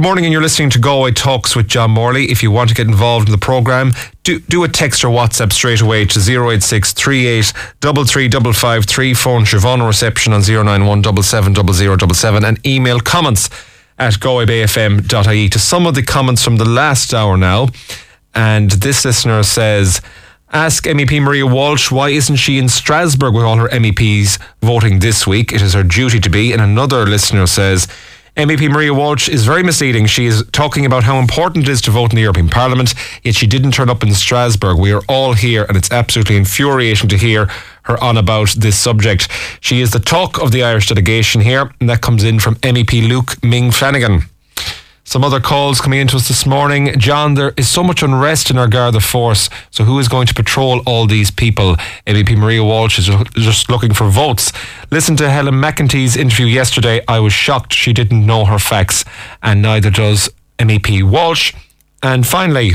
Good morning, and you're listening to Galway Talks with John Morley. If you want to get involved in the programme, do a text or WhatsApp straight away to 086 38 33553. Phone Siobhan reception on 091 770077 and email comments at galwaybayfm.ie. To some of the comments from the last hour now, and this listener says, ask MEP Maria Walsh why isn't she in Strasbourg with all her MEPs voting this week? It is her duty to be. And another listener says, MEP Maria Walsh is very misleading. She is talking about how important it is to vote in the European Parliament, yet she didn't turn up in Strasbourg. We are all here, and it's absolutely infuriating to hear her on about this subject. She is the talk of the Irish delegation here, and that comes in from MEP Luke Ming Flanagan. Some other calls coming into us this morning. John, there is so much unrest in our Garda force, so who is going to patrol all these people? MEP Maria Walsh is just looking for votes. Listen to Helen McEntee's interview yesterday. I was shocked she didn't know her facts, and neither does MEP Walsh. And finally,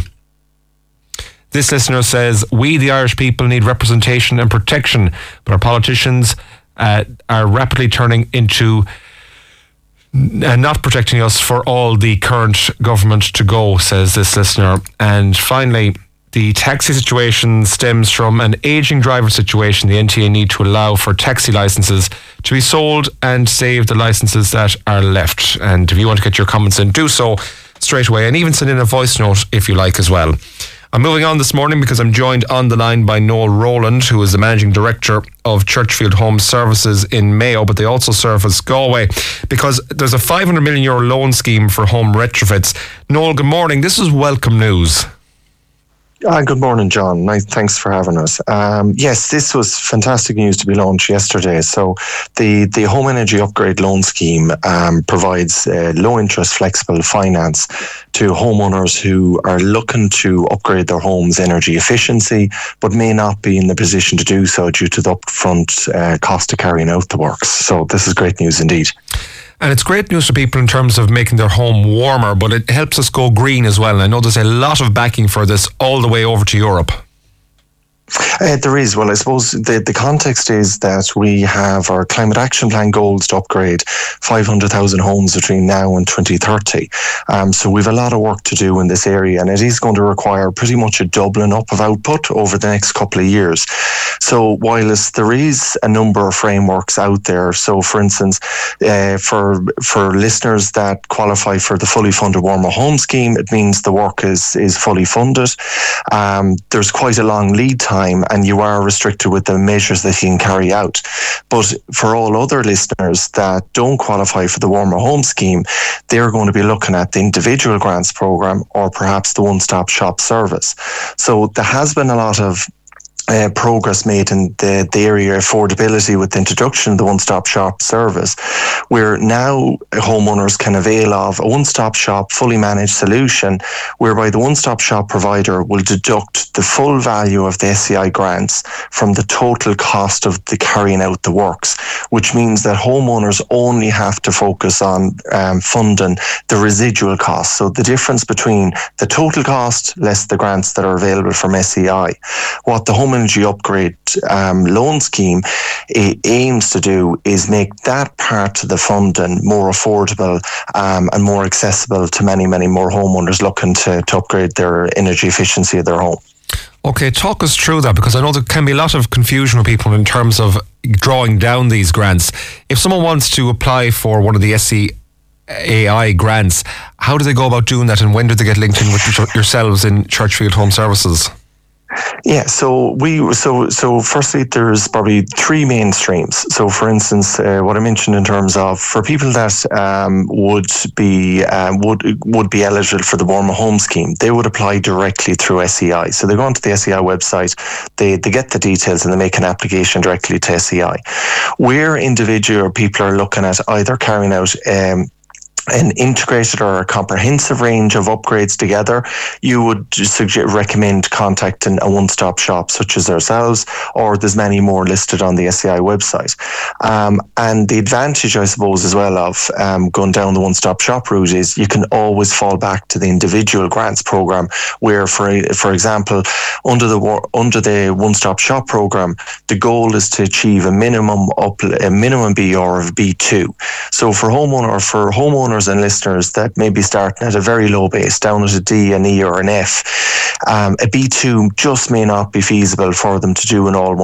this listener says, we the Irish people need representation and protection, but our politicians are rapidly turning into not protecting us for all the current government to go, says this listener. And finally, the taxi situation stems from an ageing driver situation. The NTA need to allow for taxi licences to be sold and save the licences that are left. And if you want to get your comments in, do so straight away, and even send in a voice note if you like as well. I'm moving on this morning because I'm joined on the line by Noel Rowland, who is the Managing Director of Churchfield Home Services in Mayo, but they also service Galway, because there's a €500 million loan scheme for home retrofits. Noel, good morning. This is welcome news. Good morning, John. Thanks for having us. Yes, this was fantastic news to be launched yesterday. So the Home Energy Upgrade Loan Scheme provides low-interest, flexible finance to homeowners who are looking to upgrade their home's energy efficiency, but may not be in the position to do so due to the upfront cost of carrying out the works. So this is great news indeed. And it's great news for people in terms of making their home warmer, but it helps us go green as well. And I know there's a lot of backing for this all the way over to Europe. There is. Well, I suppose the context is that we have our Climate Action Plan goals to upgrade 500,000 homes between now and 2030. So we've a lot of work to do in this area, and it is going to require pretty much a doubling up of output over the next couple of years. So whilst there is a number of frameworks out there, so for instance, for listeners that qualify for the fully funded Warmer Home Scheme, it means the work is fully funded. There's quite a long lead time, and you are restricted with the measures that you can carry out. But for all other listeners that don't qualify for the Warmer Home Scheme, they're going to be looking at the individual grants programme or perhaps the one-stop shop service. So there has been a lot of progress made in the area of affordability with the introduction of the one-stop shop service, where now homeowners can avail of a one-stop shop fully managed solution whereby the one-stop shop provider will deduct the full value of the SEI grants from the total cost of the carrying out the works, which means that homeowners only have to focus on funding the residual costs. So the difference between the total cost less the grants that are available from SEI. What the Home Energy Upgrade Loan Scheme aims to do is make that part of the funding more affordable and more accessible to many, many more homeowners looking to upgrade their energy efficiency of their home. Okay, talk us through that, because I know there can be a lot of confusion with people in terms of drawing down these grants. If someone wants to apply for one of the SEAI grants, how do they go about doing that, and when do they get linked in with yourselves in Churchfield Home Services? Yeah, so firstly, there's probably three main streams. So, for instance, what I mentioned in terms of for people that would be eligible for the Warmer Home Scheme, they would apply directly through SEI. So they go onto the SEI website, they get the details, and they make an application directly to SEI. Where individual people are looking at either carrying out an integrated or a comprehensive range of upgrades together, you would recommend contacting a one-stop shop such as ourselves, or there's many more listed on the SEI website. And the advantage, I suppose, as well of going down the one-stop shop route is you can always fall back to the individual grants program, where, for example, under the one-stop shop program, the goal is to achieve a minimum BR of B2. So for homeowners homeowners and listeners that may be starting at a very low base, down at a D, an E or an F, a B2 just may not be feasible for them to do in all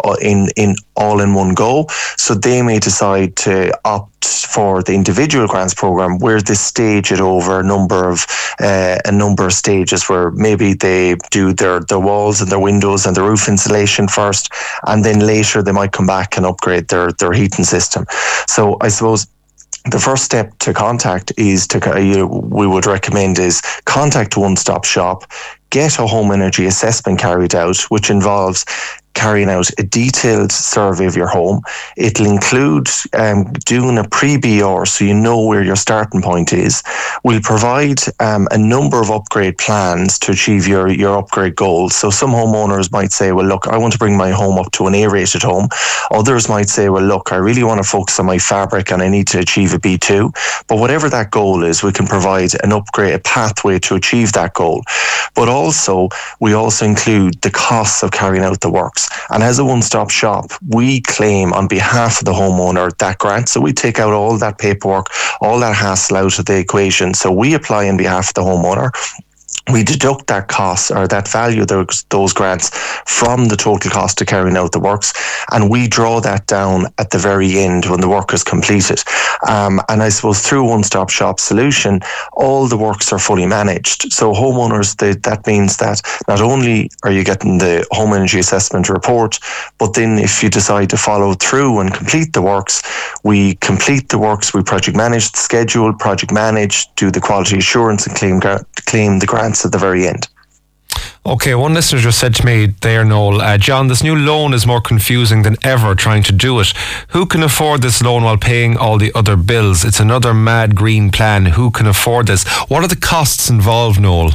in one go. So they may decide to opt for the individual grants program, where they stage it over a number of stages, where maybe they do their walls and their windows and the roof insulation first, and then later they might come back and upgrade their heating system. So I suppose the first step to contact is we would recommend is contact One Stop Shop, get a home energy assessment carried out, which involves carrying out a detailed survey of your home. It'll include doing a pre-BR, so you know where your starting point is. We'll provide a number of upgrade plans to achieve your upgrade goals. So some homeowners might say, well, look, I want to bring my home up to an A-rated home. Others might say, well, look, I really want to focus on my fabric and I need to achieve a B2. But whatever that goal is, we can provide an upgrade, a pathway to achieve that goal. But we also include the costs of carrying out the works. And as a one-stop shop, we claim on behalf of the homeowner that grant. So we take out all that paperwork, all that hassle out of the equation. So we apply on behalf of the homeowner. We deduct that cost or that value of those grants from the total cost of carrying out the works, and we draw that down at the very end when the work is completed. And I suppose through One Stop Shop solution, all the works are fully managed. So homeowners, that means that not only are you getting the home energy assessment report, but then if you decide to follow through and complete the works, we complete the works, we project manage the schedule, project manage, do the quality assurance, and claim the grants at the very end. Okay, one listener just said to me there, Noel, John, this new loan is more confusing than ever trying to do it. Who can afford this loan while paying all the other bills? It's another mad green plan. Who can afford this? What are the costs involved, Noel?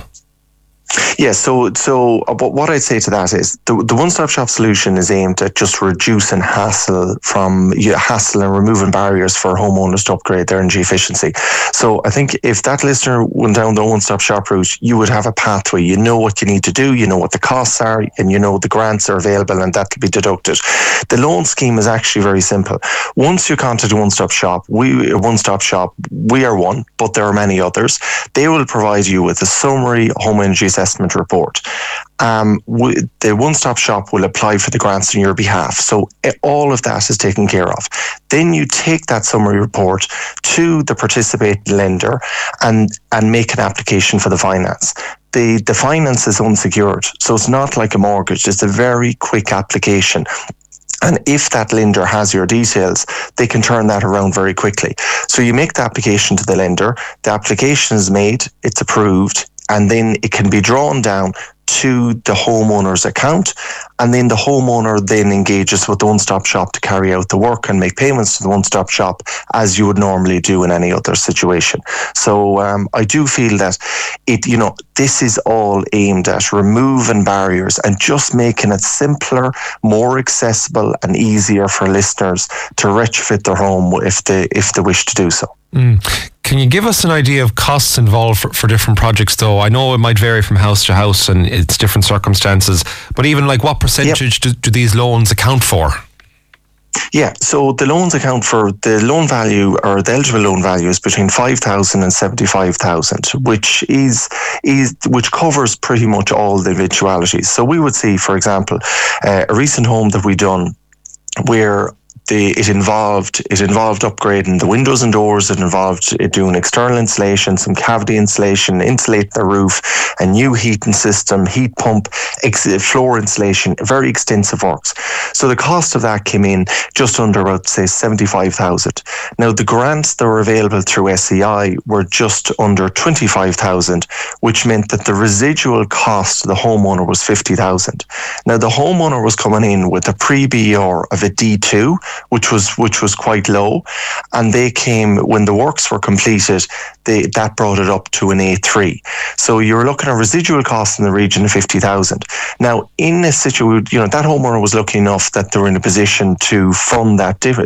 Yeah, so what I'd say to that is the one-stop shop solution is aimed at just reducing hassle and removing barriers for homeowners to upgrade their energy efficiency. So I think if that listener went down the one-stop shop route, you would have a pathway. You know what you need to do, you know what the costs are, and you know the grants are available, and that can be deducted. The loan scheme is actually very simple. Once you contact One-Stop Shop, we are one, but there are many others. They will provide you with a summary home energy assessment report. The One-Stop Shop will apply for the grants on your behalf. So all of that is taken care of. Then you take that summary report to the participating lender and make an application for the finance. The finance is unsecured, so it's not like a mortgage. It's a very quick application. And if that lender has your details, they can turn that around very quickly. So you make the application to the lender, the application is made, it's approved, and then it can be drawn down to the homeowner's account, and then the homeowner then engages with the One-Stop Shop to carry out the work and make payments to the One-Stop Shop as you would normally do in any other situation. So I do feel that this is all aimed at removing barriers and just making it simpler, more accessible and easier for listeners to retrofit their home if they wish to do so. Can you give us an idea of costs involved for different projects, though? I know it might vary from house to house and it's different circumstances, but even like what percentage do these loans account for? Yeah, so the loans account for the loan value, or the eligible loan value, is between 5,000 and 75,000, which covers pretty much all the eventualities. So we would see, for example, a recent home that we done where it involved upgrading the windows and doors. It involved doing external insulation, some cavity insulation, insulate the roof, a new heating system, heat pump, floor insulation, very extensive works. So the cost of that came in just under about, say, 75,000. Now the grants that were available through SEI were just under 25,000, which meant that the residual cost to the homeowner was 50,000. Now the homeowner was coming in with a pre-BR of a D2, which was quite low, and they came when the works were completed. That brought it up to an A3. So you're looking at residual costs in the region of 50,000. Now, in a situation, that homeowner was lucky enough that they were in a position to fund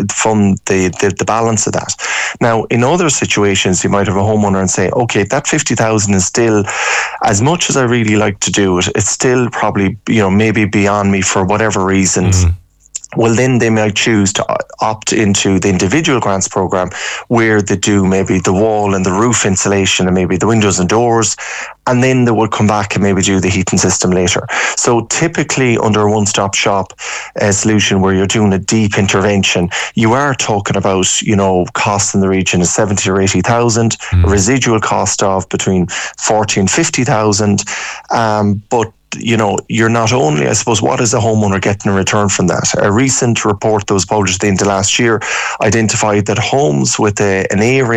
the balance of that. Now, in other situations, you might have a homeowner and say, okay, that 50,000 is still, as much as I really like to do it, it's still probably maybe beyond me for whatever reasons. well, then they might choose to opt into the individual grants program, where they do maybe the wall and the roof insulation and maybe the windows and doors, and then they would come back and maybe do the heating system later. So typically under a one-stop shop solution where you're doing a deep intervention, you are talking about, costs in the region of 70 or 80,000, a residual cost of between 40 and 50,000, but you're not only, I suppose, what is the homeowner getting in return from that? A recent report that was published at the end of last year identified that homes with an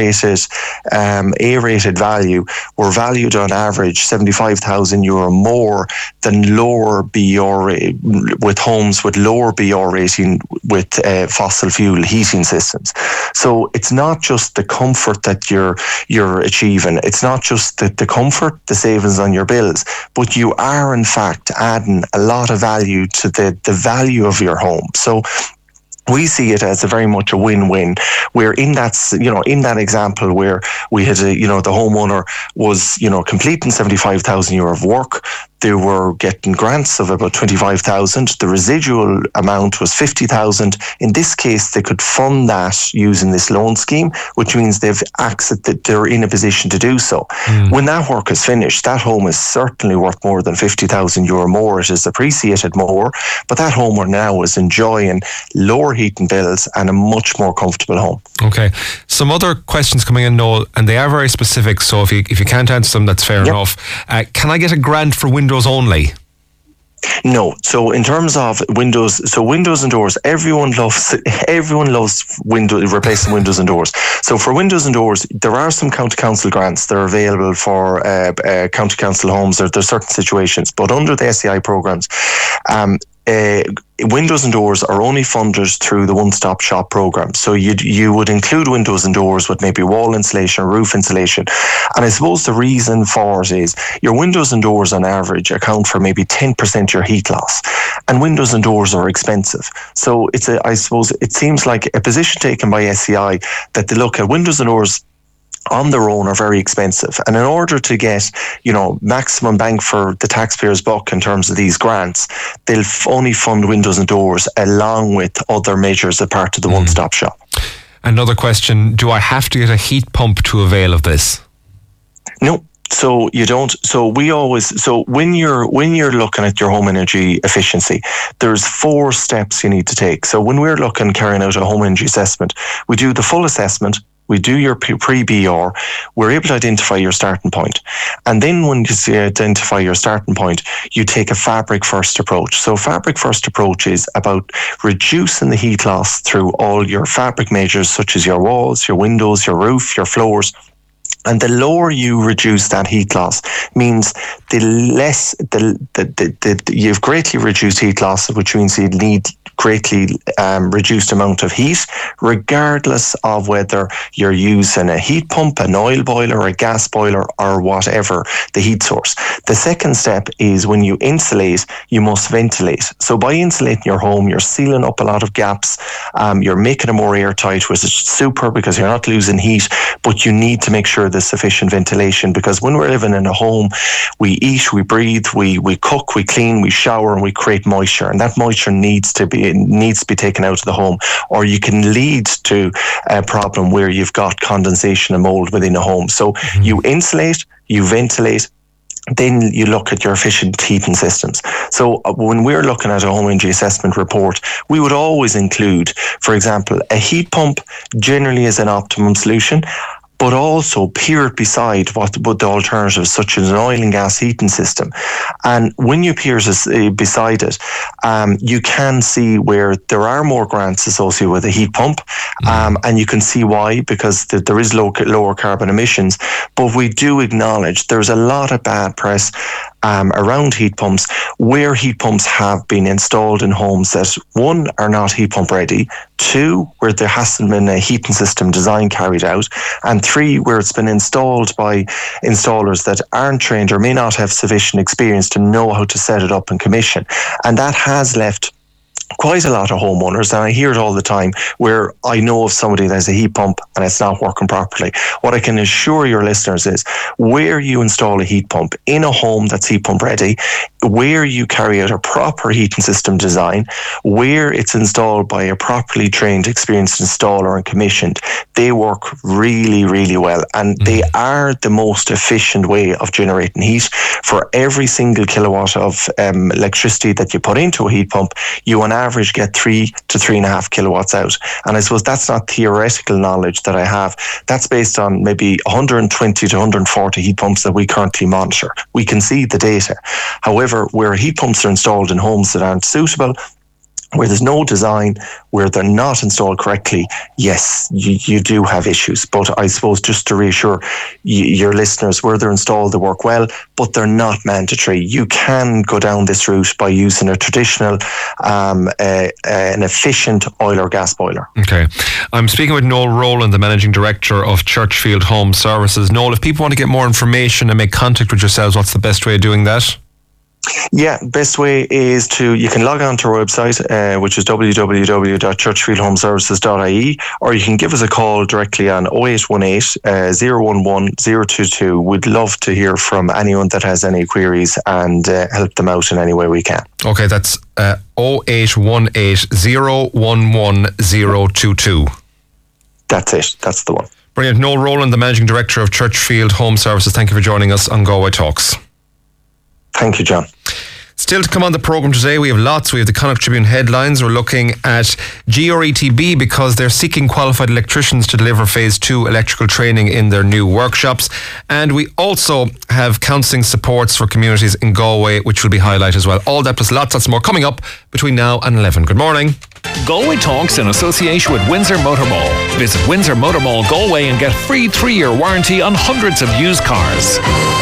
A-rated value were valued on average €75,000 more than lower BR, with homes with lower BR rating with fossil fuel heating systems. So it's not just the comfort that you're achieving. It's not just the comfort, the savings on your bills, but you are in fact adding a lot of value to the value of your home. So we see it as a very much a win-win. Where in that example where we had the homeowner was completing €75,000 of work, they were getting grants of about 25,000. The residual amount was 50,000. In this case, they could fund that using this loan scheme, which means they've access that they're in a position to do so. When that work is finished, that home is certainly worth more than €50,000 more. It is appreciated more, but that homeowner now is enjoying lower heating bills and a much more comfortable home. Okay. Some other questions coming in, Noel, and they are very specific, so if you can't answer them, that's fair enough. Can I get a grant for windows only? No. So in terms of windows and doors, everyone loves replacing windows and doors. So for windows and doors, there are some county council grants that are available for county council homes. There's certain situations, but under the SEI programs, windows and doors are only funded through the one-stop shop program. So you would include windows and doors with maybe wall insulation, roof insulation. And I suppose the reason for it is your windows and doors on average account for maybe 10% of your heat loss. And windows and doors are expensive. So I suppose it seems like a position taken by SEI that they look at windows and doors on their own are very expensive. And in order to get, maximum bang for the taxpayer's buck in terms of these grants, they'll only fund windows and doors along with other measures as part of the one-stop shop. Another question, do I have to get a heat pump to avail of this? No. So you don't. So when you're looking at your home energy efficiency, there's 4 steps you need to take. So when we're carrying out a home energy assessment, we do the full assessment. We do your pre-BR. We're able to identify your starting point. And then when you identify your starting point, you take a fabric first approach. So fabric first approach is about reducing the heat loss through all your fabric measures, such as your walls, your windows, your roof, your floors. And the lower you reduce that heat loss means you've greatly reduced heat loss, which means you need greatly reduced amount of heat, regardless of whether you're using a heat pump, an oil boiler, a gas boiler, or whatever the heat source. The second step is when you insulate, you must ventilate. So by insulating your home, you're sealing up a lot of gaps, you're making it more airtight, which is super because you're not losing heat, but you need to make sure there's sufficient ventilation, because when we're living in a home, we eat, we breathe, we cook, we clean, we shower, and we create moisture, and that moisture needs to be taken out of the home, or you can lead to a problem where you've got condensation and mold within a home. So you insulate, you ventilate, then you look at your efficient heating systems. So when we're looking at a home energy assessment report, we would always include, for example, a heat pump generally is an optimum solution, but also peer it beside what the alternatives, such as an oil and gas heating system. And when you peer beside it, you can see where there are more grants associated with a heat pump, and you can see why, because there is lower carbon emissions. But we do acknowledge there's a lot of bad press around heat pumps, where heat pumps have been installed in homes that, 1, are not heat pump ready, 2, where there hasn't been a heating system design carried out, and 3, where it's been installed by installers that aren't trained or may not have sufficient experience to know how to set it up and commission. And that has left quite a lot of homeowners, and I hear it all the time, where I know of somebody that has a heat pump and it's not working properly. What I can assure your listeners is, where you install a heat pump in a home that's heat pump ready, where you carry out a proper heating system design, where it's installed by a properly trained, experienced installer and commissioned, they work really, really well. And they are the most efficient way of generating heat. For every single kilowatt of electricity that you put into a heat pump, you on average get 3 to 3.5 kilowatts out. And I suppose that's not theoretical knowledge that I have. That's based on maybe 120 to 140 heat pumps that we currently monitor. We can see the data. However, where heat pumps are installed in homes that aren't suitable, where there's no design, where they're not installed correctly, yes, you do have issues. But I suppose just to reassure your listeners, where they're installed, they work well, but they're not mandatory. You can go down this route by using a traditional, an efficient oil or gas boiler. Okay. I'm speaking with Noel Rowland, the Managing Director of Churchfield Home Services. Noel, if people want to get more information and make contact with yourselves, what's the best way of doing that? Yeah, best way is you can log on to our website, which is www.churchfieldhomeservices.ie, or you can give us a call directly on 0818 011 022. We'd love to hear from anyone that has any queries and help them out in any way we can. Okay, that's 0818 011 022. That's it. That's the one. Brilliant. Noel Rowland, the Managing Director of Churchfield Home Services. Thank you for joining us on Galway Talks. Thank you, John. Still to come on the programme today, we have lots. We have the Connacht Tribune headlines. We're looking at GRETB because they're seeking qualified electricians to deliver Phase 2 electrical training in their new workshops. And we also have counselling supports for communities in Galway, which will be highlighted as well. All that plus lots more coming up between now and 11. Good morning. Galway Talks in association with Windsor Motor Mall. Visit Windsor Motor Mall Galway and get free 3-year warranty on hundreds of used cars.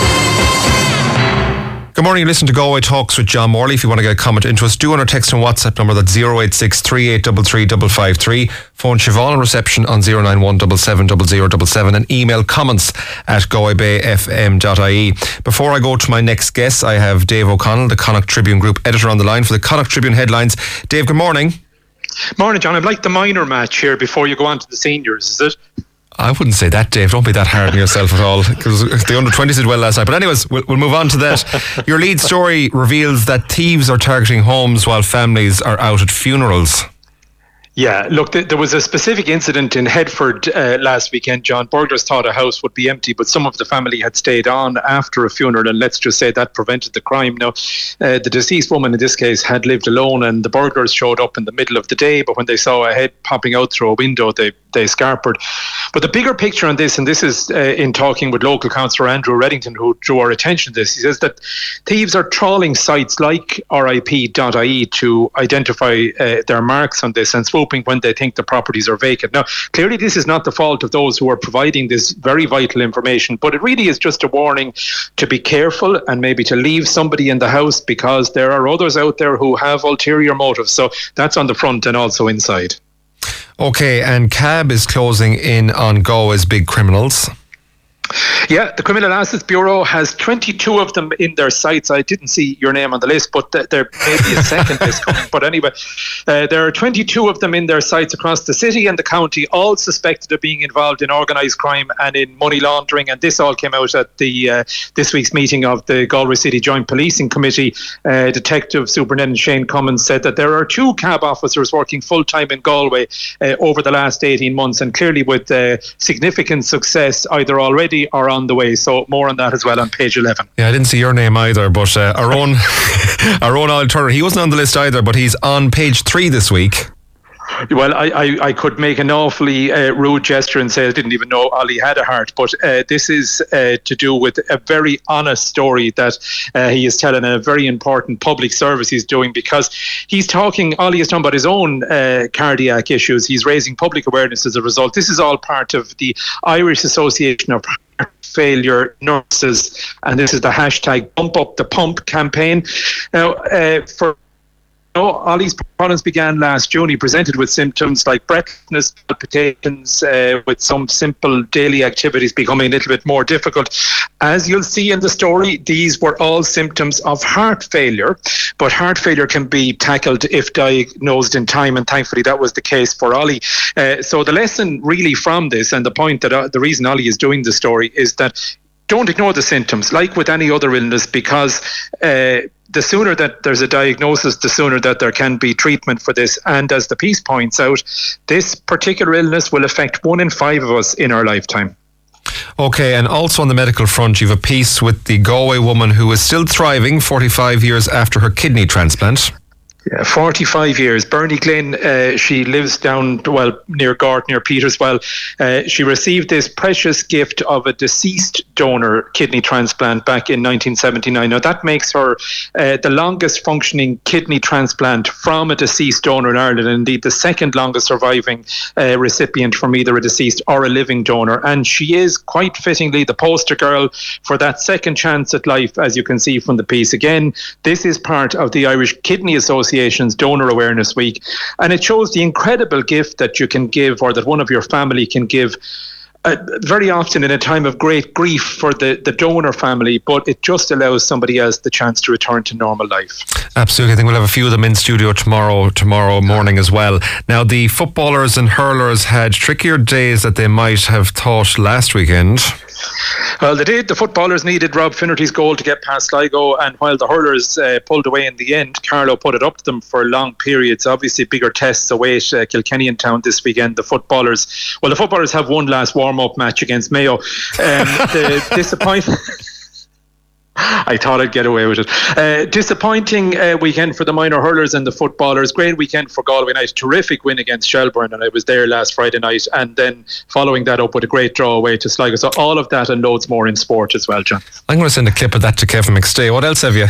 Good morning, you listen to Galway Talks with John Morley. If you want to get a comment into us, do on our text and WhatsApp number, that's 086 3833 553. Phone Siobhan on reception on 091 770077 and email comments at galwaybayfm.ie. Before I go to my next guest, I have Dave O'Connell, the Connacht Tribune Group editor, on the line for the Connacht Tribune headlines. Dave, good morning. Morning, John. I'd like the minor match here before you go on to the seniors, is it? I wouldn't say that, Dave. Don't be that hard on yourself at all, because the under-20s did well last night. But anyways, we'll move on to that. Your lead story reveals that thieves are targeting homes while families are out at funerals. Yeah, look, there was a specific incident in Headford last weekend, John. Burglars thought a house would be empty, but some of the family had stayed on after a funeral, and let's just say that prevented the crime. Now, the deceased woman in this case had lived alone, and the burglars showed up in the middle of the day, but when they saw a head popping out through a window, they scarpered. But the bigger picture on this, and this is in talking with local councillor Andrew Reddington, who drew our attention to this, he says that thieves are trawling sites like RIP.ie to identify their marks on this and swooping when they think the properties are vacant. Now, clearly this is not the fault of those who are providing this very vital information, but it really is just a warning to be careful and maybe to leave somebody in the house, because there are others out there who have ulterior motives. So that's on the front and also inside. Okay, and CAB is closing in on Galway's big criminals. Yeah, the Criminal Assets Bureau has 22 of them in their sites. I didn't see your name on the list, but there may be a second list coming. But anyway, there are 22 of them in their sites across the city and the county, all suspected of being involved in organised crime and in money laundering. And this all came out at the this week's meeting of the Galway City Joint Policing Committee. Detective Superintendent Shane Cummins said that there are 2 CAB officers working full-time in Galway over the last 18 months, and clearly with significant success either already or on the way. So more on that as well on page 11. Yeah, I didn't see your name either, but our own Oil Turner, he wasn't on the list either, but he's on page 3 this week. Well, I could make an awfully rude gesture and say I didn't even know Ollie had a heart, but this is to do with a very honest story that he is telling, a very important public service he's doing, because Ollie is talking about his own cardiac issues. He's raising public awareness as a result. This is all part of the Irish Association of Failure Nurses, and this is the hashtag Bump Up the Pump campaign. Now, for Ollie's problems began last June. He presented with symptoms like breathlessness, palpitations, with some simple daily activities becoming a little bit more difficult. As you'll see in the story, these were all symptoms of heart failure, but heart failure can be tackled if diagnosed in time, and thankfully that was the case for Ollie. So the lesson really from this, and the point that the reason Ollie is doing the story, is that don't ignore the symptoms, like with any other illness, because the sooner that there's a diagnosis, the sooner that there can be treatment for this. And as the piece points out, this particular illness will affect 1 in 5 of us in our lifetime. Okay, and also on the medical front, you have a piece with the Galway woman who is still thriving 45 years after her kidney transplant. Yeah, 45 years. Bernie Glynn, she lives down, near Gort, near Peterswell. She received this precious gift of a deceased donor kidney transplant back in 1979. Now, that makes her the longest functioning kidney transplant from a deceased donor in Ireland, and indeed the second longest surviving recipient from either a deceased or a living donor. And she is, quite fittingly, the poster girl for that second chance at life, as you can see from the piece. Again, this is part of the Irish Kidney Association's Donor Awareness Week, and it shows the incredible gift that you can give, or that one of your family can give, very often in a time of great grief for the donor family, but it just allows somebody else the chance to return to normal life. Absolutely. I think we'll have a few of them in studio tomorrow morning as well. Now, the footballers and hurlers had trickier days that they might have thought last weekend. Well, they did. The footballers needed Rob Finnerty's goal to get past Sligo, and while the hurlers pulled away in the end, Carlow put it up to them for long periods. Obviously, bigger tests await Kilkenny in town this weekend. The footballers have one last warm-up match against Mayo. The disappointment... I thought I'd get away with it. Disappointing weekend for the minor hurlers and the footballers. Great weekend for Galway United. Terrific win against Shelbourne, and I was there last Friday night, and then following that up with a great draw away to Sligo. So all of that and loads more in sport as well, John. I'm going to send a clip of that to Kevin McStay. What else have you?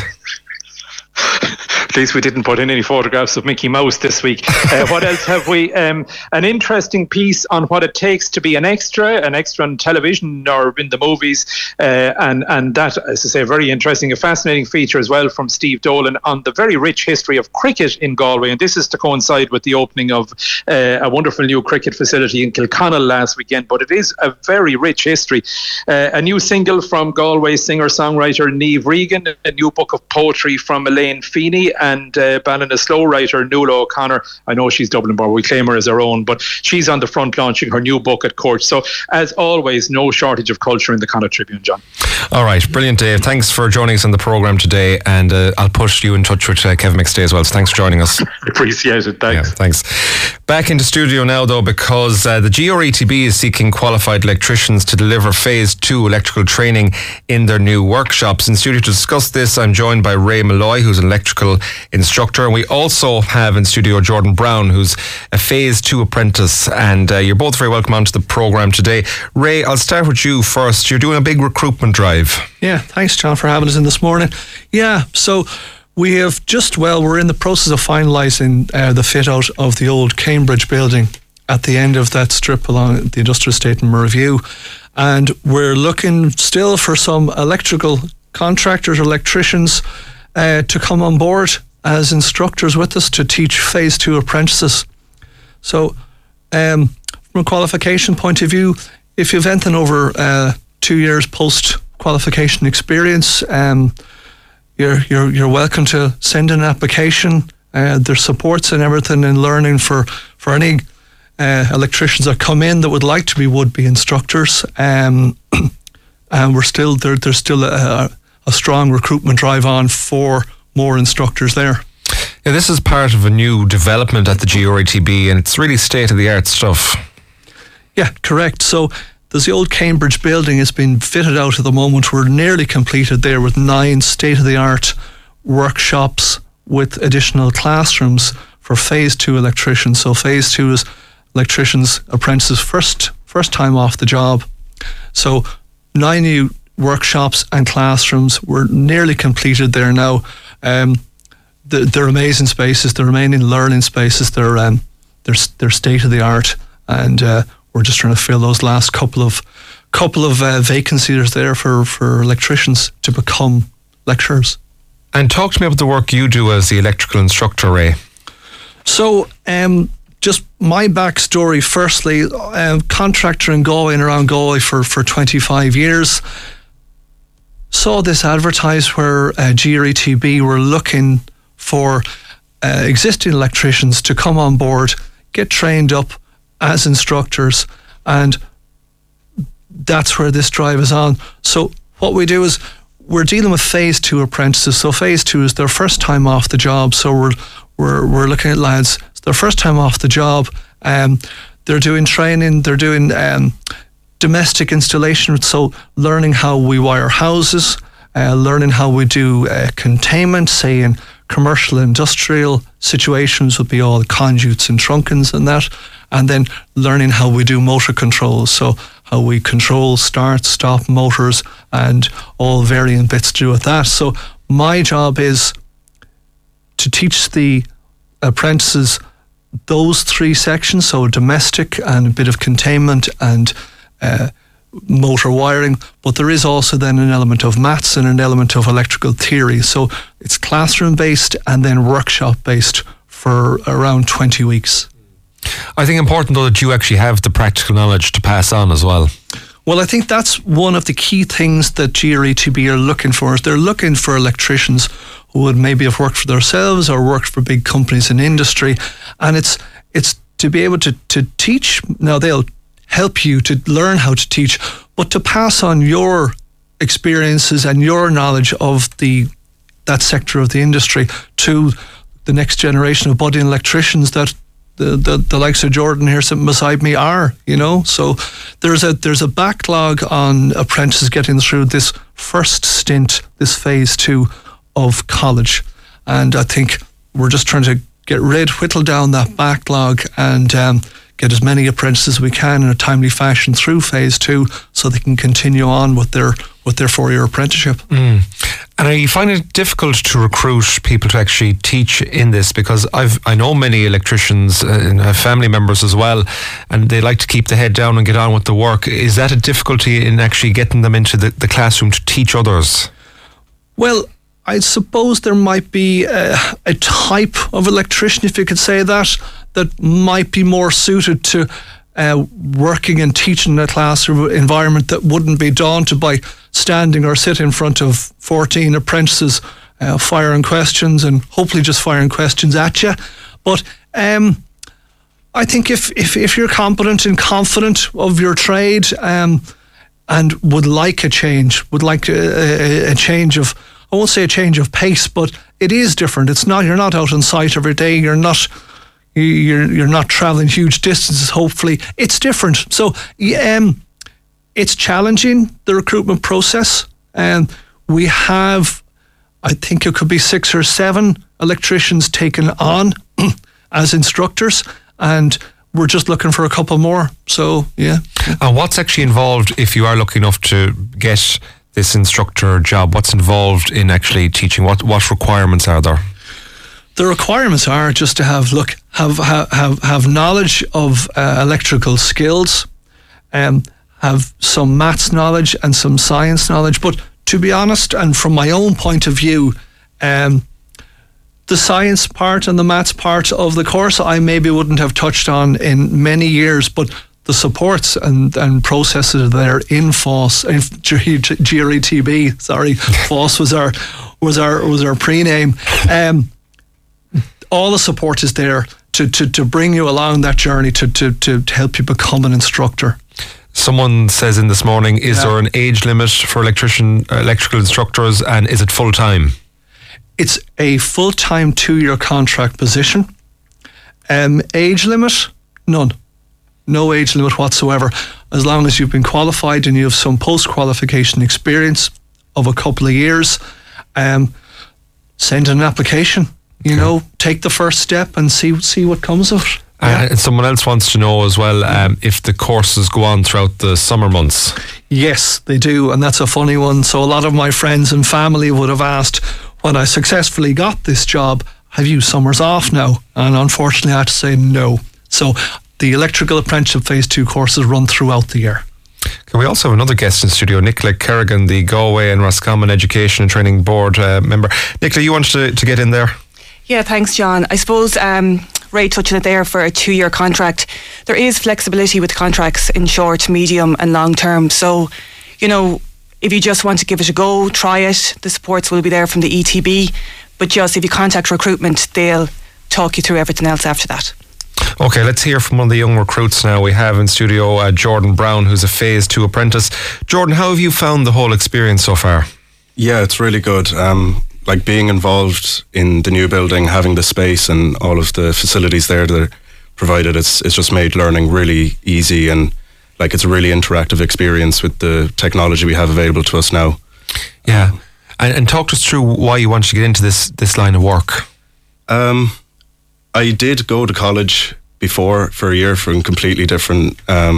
At least we didn't put in any photographs of Mickey Mouse this week. What else have we? An interesting piece on what it takes to be an extra on television or in the movies, and that, as I say, very interesting. A fascinating feature as well from Steve Dolan on the very rich history of cricket in Galway, and this is to coincide with the opening of a wonderful new cricket facility in Kilconnell last weekend. But it is a very rich history. A new single from Galway singer-songwriter Niamh Regan, a new book of poetry from Elaine Feeney, and Ballina-Slow writer Nuala O'Connor. I know she's Dublin-born, we claim her as our own, but she's on the front launching her new book at Court. So, as always, no shortage of culture in the Connacht Tribune, John. All right, brilliant, Dave. Thanks for joining us on the programme today, and I'll put you in touch with Kevin McStay as well, so thanks for joining us. Appreciate it, thanks. Yeah, thanks. Back into studio now, though, because the GRETB is seeking qualified electricians to deliver Phase 2 electrical training in their new workshops. In studio to discuss this, I'm joined by Ray Malloy, who's an electrical instructor, and we also have in studio Jordan Brown, who's a Phase 2 apprentice, and you're both very welcome onto the programme today. Ray, I'll start with you first. You're doing a big recruitment drive. Yeah, thanks, John, for having us in this morning. Yeah, so we have we're in the process of finalising the fit out of the old Cambridge building at the end of that strip along the industrial estate in Murreview, and we're looking still for some electrical contractors or electricians to come on board as instructors with us to teach Phase 2 apprentices. So from a qualification point of view, if you've anything over 2 years post qualification experience, you're welcome to send in an application. There's supports and everything in learning for any electricians that come in that would like to be would-be instructors, and there's still a strong recruitment drive on for more instructors there. Yeah, this is part of a new development at the GRETB, and it's really state-of-the-art stuff. Yeah, correct. So there's the old Cambridge building. It's been fitted out at the moment. We're nearly completed there with 9 state-of-the-art workshops with additional classrooms for Phase 2 electricians. So Phase 2 is electricians, apprentices, first time off the job. So 9 new workshops and classrooms. We're nearly completed there now. They're amazing spaces. They're remaining learning spaces. They're state-of-the-art, and we're just trying to fill those last couple of vacancies there for electricians to become lecturers. And talk to me about the work you do as the electrical instructor, Ray. So, just my backstory, firstly, contractor in Galway and around Galway for 25 years. Saw this advertised where GRETB were looking for existing electricians to come on board, get trained up as instructors, and that's where this drive is on. So what we do is we're dealing with phase 2 apprentices. So phase 2 is their first time off the job. So we're looking at lads, it's their first time off the job. They're doing training, they're doing domestic installation, so learning how we wire houses, learning how we do containment, say in commercial industrial situations would be all the conduits and trunkins and that, and then learning how we do motor controls, so how we control start, stop motors and all varying bits to do with that. So my job is to teach the apprentices those 3 sections, so domestic and a bit of containment and motor wiring, but there is also then an element of maths and an element of electrical theory. So it's classroom based and then workshop based for around 20 weeks. I think important though that you actually have the practical knowledge to pass on as well. Well, I think that's one of the key things that GRETB are looking for. Is they're looking for electricians who would maybe have worked for themselves or worked for big companies in industry, and it's to be able to teach. Now they'll help you to learn how to teach, but to pass on your experiences and your knowledge of that sector of the industry to the next generation of budding electricians that the likes of Jordan here sitting beside me are, So there's a backlog on apprentices getting through this first stint, this phase 2 of college, and I think we're just trying to whittle down that backlog and get as many apprentices as we can in a timely fashion through phase 2 so they can continue on with their 4-year apprenticeship. And you find it difficult to recruit people to actually teach in this? Because I know many electricians and have family members as well, and they like to keep the head down and get on with the work. Is that a difficulty in actually getting them into the classroom to teach others? Well, I suppose there might be a type of electrician, if you could say that might be more suited to working and teaching in a classroom environment that wouldn't be daunted by standing or sitting in front of 14 apprentices firing questions and hopefully just firing questions at you. But I think if you're competent and confident of your trade and would like a change, a change of, I won't say a change of pace, but it is different. You're not out on site every day. You're not traveling huge distances. Hopefully, it's different. So, it's challenging, the recruitment process, and we have, I think it could be 6 or 7 electricians taken on as instructors, and we're just looking for a couple more. So, yeah. And what's actually involved if you are lucky enough to get this instructor job? What's involved in actually teaching? What requirements are there? The requirements are just to have knowledge of electrical skills, have some maths knowledge and some science knowledge. But to be honest, and from my own point of view, the science part and the maths part of the course I maybe wouldn't have touched on in many years, but the supports and processes are there in FOSS, in GRETB. Sorry, FOSS was our pre-name. All the support is there to bring you along that journey to help you become an instructor. Someone says in this morning, is there an age limit for electrical instructors, and is it full time? It's a full-time 2-year contract position. Age limit? None. No age limit whatsoever. As long as you've been qualified and you have some post-qualification experience of a couple of years, send an application. Take the first step and see what comes of it. And someone else wants to know as well if the courses go on throughout the summer months. Yes, they do, and that's a funny one. So a lot of my friends and family would have asked, when I successfully got this job, have you summers off now? And unfortunately I had to say no. So the electrical apprenticeship phase 2 courses run throughout the year. Can we also have another guest in studio, Nicola Kerrigan, the Galway and Roscommon Education and Training Board member. Nicola, you wanted to get in there? Yeah, thanks, John. I suppose Ray touching it there for a 2-year contract. There is flexibility with contracts in short, medium and long term. So, you know, if you just want to give it a go, try it. The supports will be there from the ETB. But just if you contact recruitment, they'll talk you through everything else after that. Okay, let's hear from one of the young recruits now. We have in studio Jordan Brown, who's a Phase 2 apprentice. Jordan, how have you found the whole experience so far? Yeah, it's really good. Like being involved in the new building, having the space and all of the facilities there that are provided, it's just made learning really easy, and like it's a really interactive experience with the technology we have available to us now. Yeah, and talk us through why you wanted to get into this line of work. I did go to college before for a year for a completely different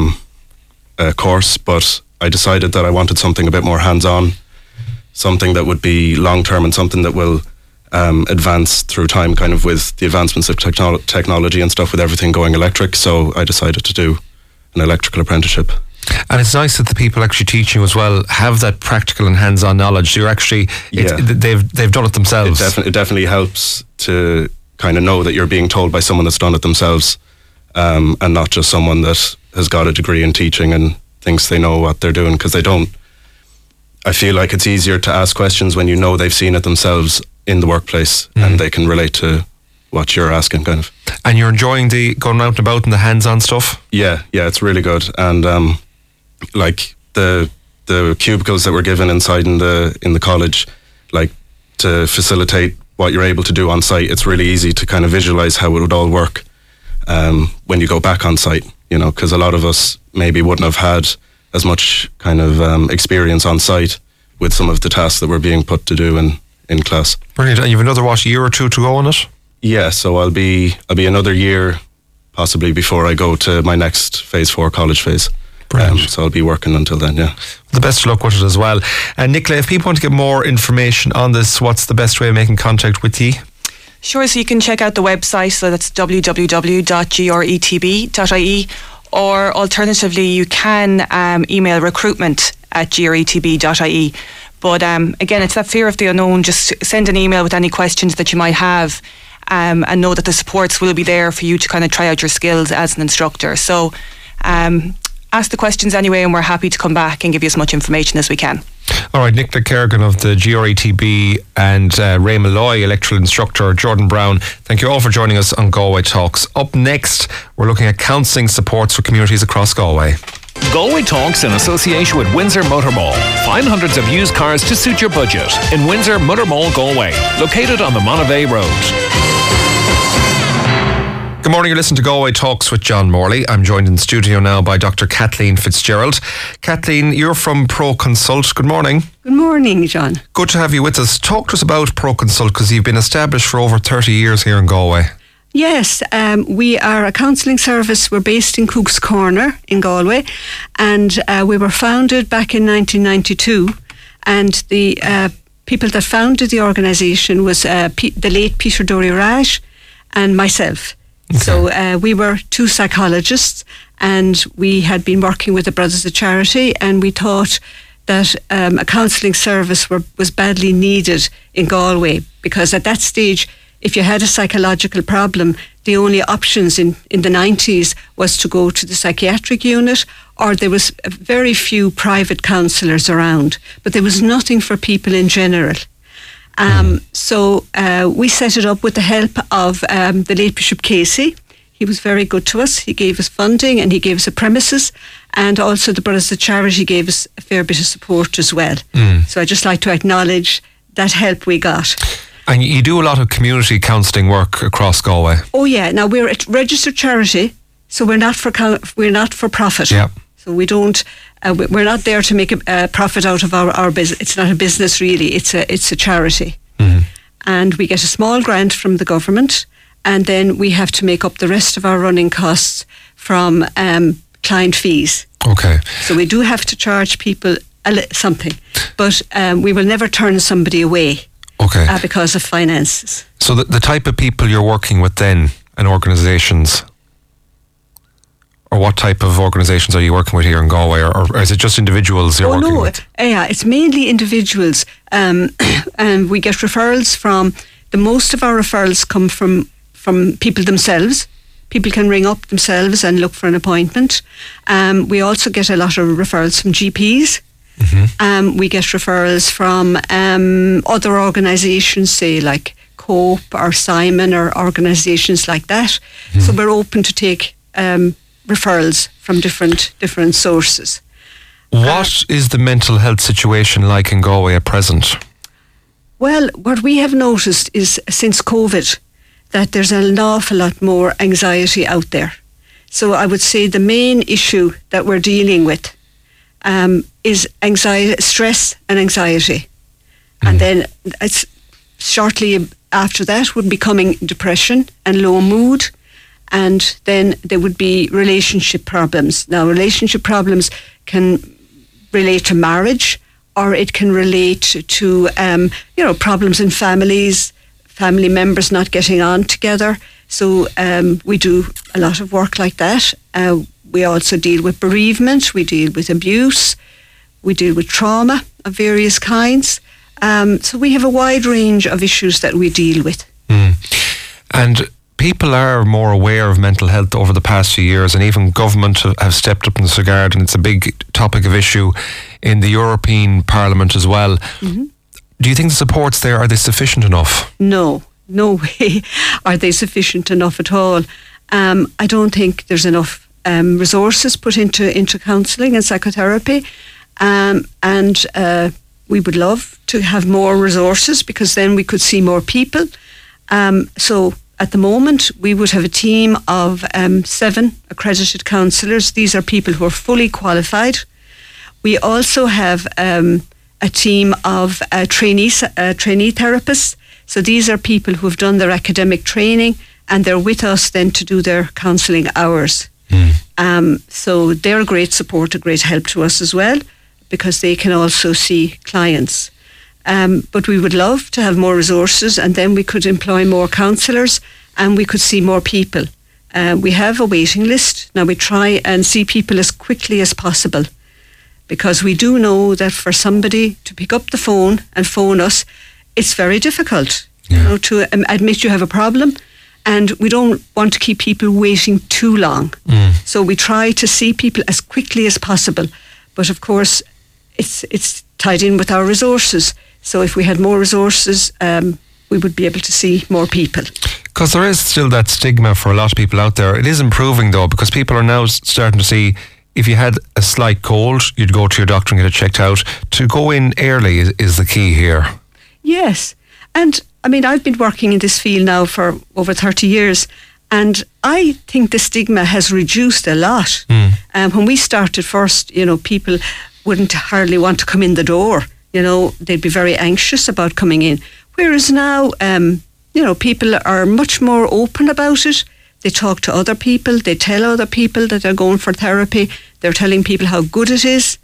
course, but I decided that I wanted something a bit more hands-on, something that would be long-term and something that will advance through time, kind of with the advancements of technology and stuff, with everything going electric. So I decided to do an electrical apprenticeship. And it's nice that the people actually teaching you as well have that practical and hands-on knowledge. So you're actually, they've done it themselves. It definitely helps to kind of know that you're being told by someone that's done it themselves, and not just someone that has got a degree in teaching and thinks they know what they're doing, because they don't. I feel like it's easier to ask questions when you know they've seen it themselves in the workplace, and they can relate to what you're asking, kind of. And you're enjoying the going out and about and the hands-on stuff? Yeah, it's really good. And like the cubicles that were given inside in the college, like to facilitate what you're able to do on site, it's really easy to kind of visualize how it would all work when you go back on site, you know, because a lot of us maybe wouldn't have had as much kind of experience on site with some of the tasks that we're being put to do in class. Brilliant. And you've another year or two to go on it? Yeah, so I'll be another year possibly before I go to my next Phase 4 college phase. Brilliant. So I'll be working until then, yeah. The best of luck with it as well. And Nicola, if people want to get more information on this, what's the best way of making contact with you? Sure, so you can check out the website, so that's www.gretb.ie, or alternatively you can email recruitment@gretb.ie. But again, it's that fear of the unknown. Just send an email with any questions that you might have, and know that the supports will be there for you to kind of try out your skills as an instructor. So ask the questions anyway, and we're happy to come back and give you as much information as we can. All right, Nicola Kerrigan of the GRETB and Ray Malloy, electrical instructor, Jordan Brown, thank you all for joining us on Galway Talks. Up next, we're looking at counselling supports for communities across Galway. Galway Talks in association with Windsor Motor Mall. Find hundreds of used cars to suit your budget in Windsor Motor Mall, Galway, located on the Monavea Road. Good morning, you're listening to Galway Talks with John Morley. I'm joined in the studio now by Dr. Kathleen Fitzgerald. Kathleen, you're from ProConsult. Good morning. Good morning, John. Good to have you with us. Talk to us about ProConsult, because you've been established for over 30 years here in Galway. Yes, we are a counselling service. We're based in Cook's Corner in Galway, and we were founded back in 1992, and the people that founded the organisation was the late Peter Dory-Raj and myself. Okay. So we were two psychologists, and we had been working with the Brothers of Charity, and we thought that a counselling service was badly needed in Galway, because at that stage, if you had a psychological problem, the only options in the 90s was to go to the psychiatric unit, or there was very few private counsellors around, but there was nothing for people in general. So we set it up with the help of the late Bishop Casey. He was very good to us. He gave us funding and he gave us a premises, and also the Brothers of Charity gave us a fair bit of support as well. So I'd just like to acknowledge that help we got. And you do a lot of community counselling work across Galway. Oh yeah, now we're a registered charity, so we're not for profit. Yeah. So we don't. We're not there to make a profit out of our business. It's not a business really. It's a charity, and we get a small grant from the government, and then we have to make up the rest of our running costs from client fees. Okay. So we do have to charge people something, but we will never turn somebody away. Okay. Because of finances. So the type of people you're working with then, and organisations, or what type of organisations are you working with here in Galway, or is it just individuals you're working with? Yeah, it's mainly individuals, and we get referrals from. Most of our referrals come from people themselves. People can ring up themselves and look for an appointment. We also get a lot of referrals from GPs. Mm-hmm. We get referrals from other organisations, say like COPE or Simon or organisations like that. Mm-hmm. So we're open to take referrals from different sources. What is the mental health situation like in Galway at present? Well, what we have noticed is since COVID that there's an awful lot more anxiety out there. So I would say the main issue that we're dealing with is anxiety, stress and anxiety. Mm. And then it's shortly after that would be coming depression and low mood. And then there would be relationship problems. Now, relationship problems can relate to marriage, or it can relate to problems in families, family members not getting on together. So we do a lot of work like that. We also deal with bereavement, we deal with abuse, we deal with trauma of various kinds. So we have a wide range of issues that we deal with. Mm. And people are more aware of mental health over the past few years, and even government have stepped up in this regard, and it's a big topic of issue in the European Parliament as well. Mm-hmm. Do you think the supports there, are they sufficient enough? No way are they sufficient enough at all. I don't think there's enough resources put into counselling and psychotherapy, and we would love to have more resources, because then we could see more people. So at the moment, we would have a team of 7 accredited counsellors. These are people who are fully qualified. We also have a team of trainee therapists. So these are people who have done their academic training, and they're with us then to do their counselling hours. So they're a great support, a great help to us as well, because they can also see clients. But we would love to have more resources, and then we could employ more counsellors and we could see more people. We have a waiting list. Now we try and see people as quickly as possible, because we do know that for somebody to pick up the phone and phone us, it's very difficult to admit you have a problem, and we don't want to keep people waiting too long. So we try to see people as quickly as possible. But of course, it's tied in with our resources. So if we had more resources, we would be able to see more people. Because there is still that stigma for a lot of people out there. It is improving though, because people are now starting to see, if you had a slight cold, you'd go to your doctor and get it checked out. To go in early is the key here. Yes. And I mean, I've been working in this field now for over 30 years, and I think the stigma has reduced a lot. When we started first, people wouldn't hardly want to come in the door. They'd be very anxious about coming in. Whereas now, people are much more open about it. They talk to other people. They tell other people that they're going for therapy. They're telling people how good it is.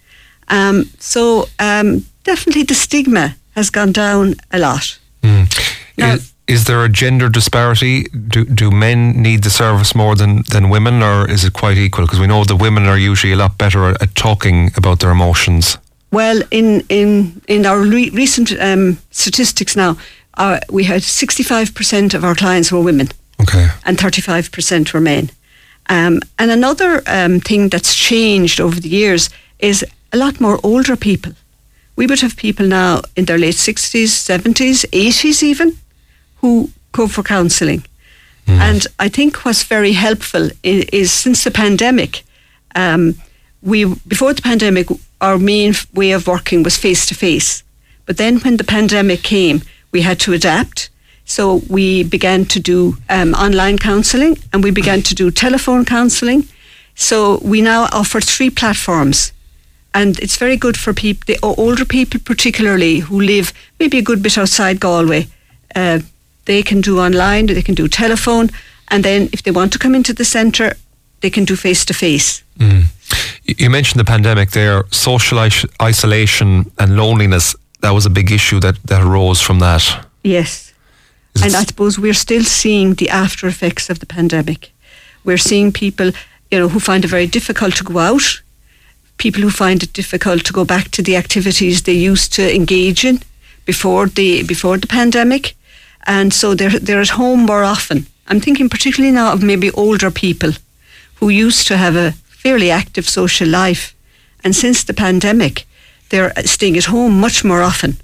So definitely the stigma has gone down a lot. Now, is there a gender disparity? Do men need the service more than women, or is it quite equal? Because we know the women are usually a lot better at talking about their emotions. Well, in our recent statistics now, we had 65% of our clients were women. Okay. And 35% were men. And another thing that's changed over the years is a lot more older people. We would have people now in their late 60s, 70s, 80s even, who go for counselling. And I think what's very helpful is since the pandemic, before the pandemic, our main way of working was face-to-face. But then when the pandemic came, we had to adapt. So we began to do online counselling, and we began to do telephone counselling. So we now offer 3 platforms. And it's very good for people, the older people particularly, who live maybe a good bit outside Galway. They can do online, they can do telephone, and then if they want to come into the centre, they can do face-to-face. You mentioned the pandemic there, social isolation and loneliness. That was a big issue that arose from that. Yes. And I suppose we're still seeing the after effects of the pandemic. We're seeing people, who find it very difficult to go out, people who find it difficult to go back to the activities they used to engage in before the pandemic, and so they're at home more often. I'm thinking particularly now of maybe older people who used to have a fairly active social life, and since the pandemic they're staying at home much more often.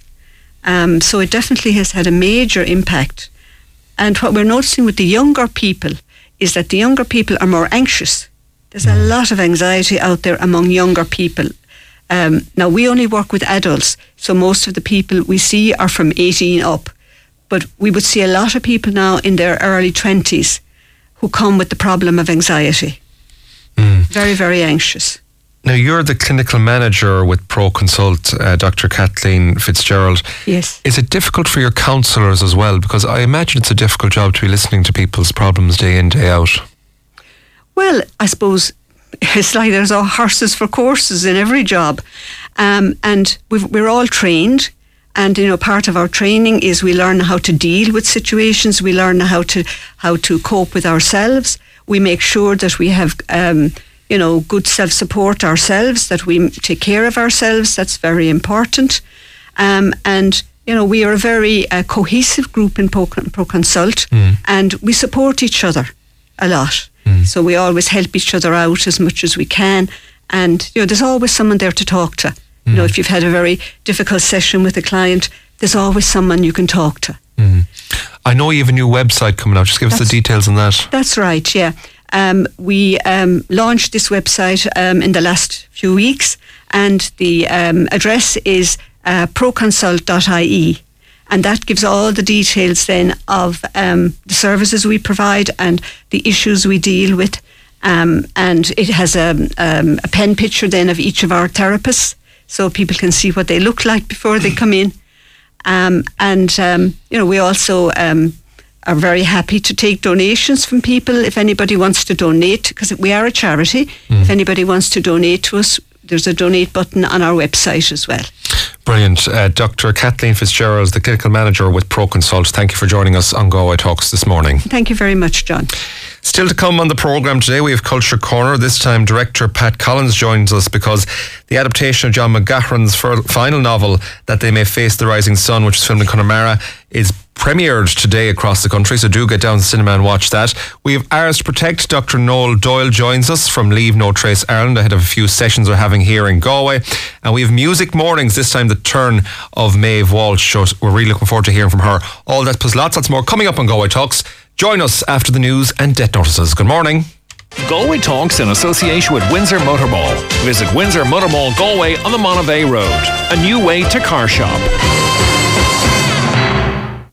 So it definitely has had a major impact. And what we're noticing with the younger people is that the younger people are more anxious. There's a lot of anxiety out there among younger people. Now, we only work with adults, so most of the people we see are from 18 up. But we would see a lot of people now in their early 20s who come with the problem of anxiety. Very, very anxious. Now, you're the clinical manager with ProConsult, Dr. Kathleen Fitzgerald. Yes. Is it difficult for your counsellors as well? Because I imagine it's a difficult job to be listening to people's problems day in, day out. Well, I suppose it's like there's all horses for courses in every job. And we're all trained. And, part of our training is we learn how to deal with situations. We learn how to cope with ourselves. We make sure that we have, good self-support ourselves, that we take care of ourselves. That's very important. And, we are a very cohesive group in ProConsult, and we support each other a lot. So we always help each other out as much as we can. And, there's always someone there to talk to. If you've had a very difficult session with a client, there's always someone you can talk to. I know you have a new website coming out. Just give us the details on that. That's right, yeah. We launched this website in the last few weeks, and the address is proconsult.ie, and that gives all the details then of the services we provide and the issues we deal with, and it has a pen picture then of each of our therapists, so people can see what they look like before they come in. We also are very happy to take donations from people if anybody wants to donate, because we are a charity. If anybody wants to donate to us, there's a donate button on our website as well. Brilliant. Dr. Kathleen Fitzgerald, the clinical manager with ProConsult. Thank you for joining us on Galway Talks this morning. Thank you very much, John. Still to come on the programme today, we have Culture Corner. This time, director Pat Collins joins us because the adaptation of John McGahern's final novel, That They May Face the Rising Sun, which is filmed in Connemara, is premiered today across the country, so do get down to the cinema and watch that. We have Ours to Protect. Dr. Noel Doyle joins us from Leave No Trace Ireland ahead of a few sessions we're having here in Galway. And we have Music Mornings, this time the turn of Maeve Walsh. So we're really looking forward to hearing from her. All that plus lots more coming up on Galway Talks. Join us after the news and debt notices. Good morning. Galway Talks in association with Windsor Motor Mall. Visit Windsor Motor Mall Galway on the Monavea Road. A new way to car shop.